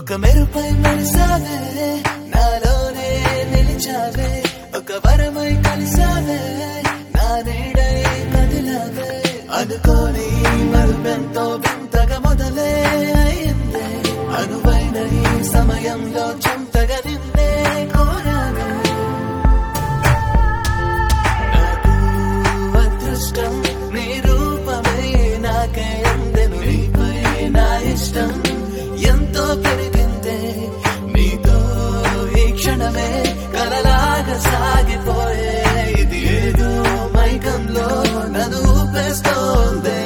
ఒక మెరుపై మెరిసావే నాలోనే నిలిచావే ఒక వరమై కలిసావే నా నీడై కదిలావే అనుకోని మరుపెంతో వింతగా మొదలే అయిందే అనువైన ఈ సమయంలో చెంతగా నిన్నే కోరాను నాకు అదృష్టం నీ రూపమే నాకే అందెను నీపై నా ఇష్టం ఎంతో పెరిగిందే నీతో ఈ క్షణమే కలలాగా సాగిపోయే ఇది ఏదో మైకంలో నన్ను ఊపేస్తోందే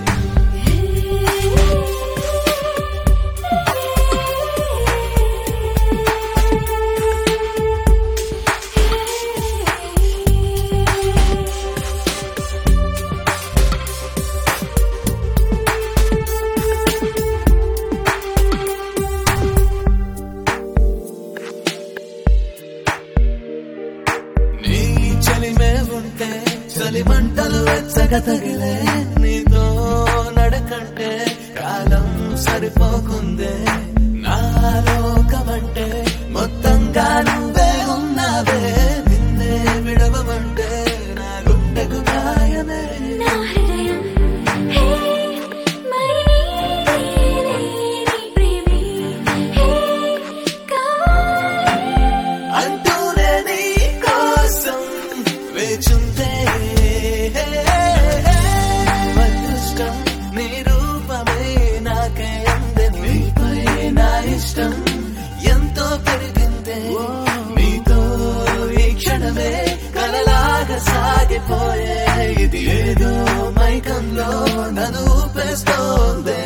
చలిమంటలు వెచ్చగా తగిలే నీతో నడకంటే కాలం సరిపోకుందే నా లోకమంటే మొత్తంగా నువ్వే ఉన్నావే నిన్నే విడవమంటే నా గుండెకు గాయమే అంటూనే నీ కోసం వేచుందే నీ రూపమే నాకే అందెను నీపై నా ఇష్టం ఎంతో పెరిగిందే నీతో ఈ క్షణమే కలలాగా సాగిపోయే ఇది ఏదో మైకంలో నన్ను ఊపేస్తోందే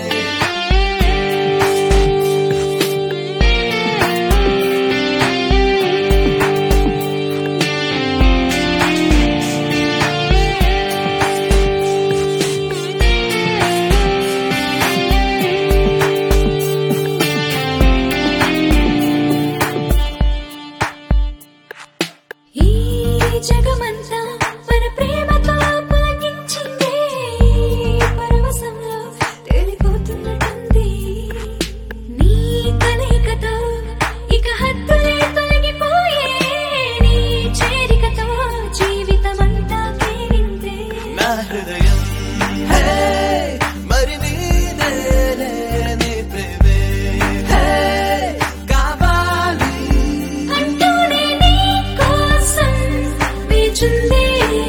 జగమంతా మన ప్రేమతో పులకించిందే పరవశంలో తేలిపోతున్నట్టుంది నీ కలయికతో ఇక హద్దులే తొలగిపోయే నీ చేరికతో జీవితమంతా కేరిందే నా హృదయం హే మరి నీదేలే నీ ప్రేమే హే కావాలి అంటూనే నీ కోసం వేచుందే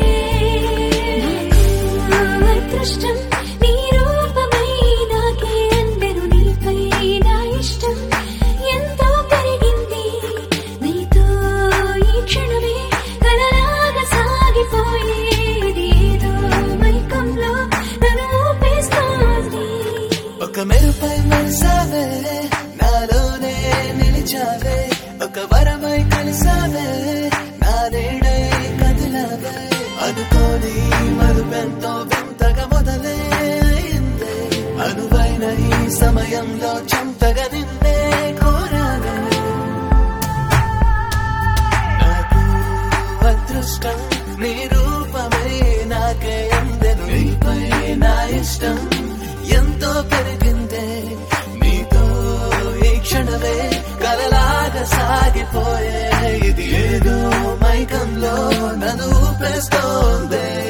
నాకు అదృష్టం నీ రూపమై నాకే అందెను నీపై నా ఇష్టం ఎంతో పెరిగింది నీతో ఈ క్షణమే కలలాగా సాగిపోయేది ఏదో మైకంలో నన్ను ఊపేస్తోంది ఒక మెరుపై మెరిసావే నాలోనే నిలిచావే ఒక వరమై కలిసావే నా నీడై కదిలావే అనుకోని మరుపెంతో వింతగా మొదలే అయిందే అనువైన ఈ సమయంలో చెంతగా నిన్నే కోరాను నాకు అదృష్టం నీ రూపమే నాకే అందెను నీపై నా ఇష్టం ఎంతో పెరిగిందే నీతో ఈ క్షణమే కలలాగా సాగిపోయే ఇది ఏదో మైకంలో నన్ను ఊపేస్తోందే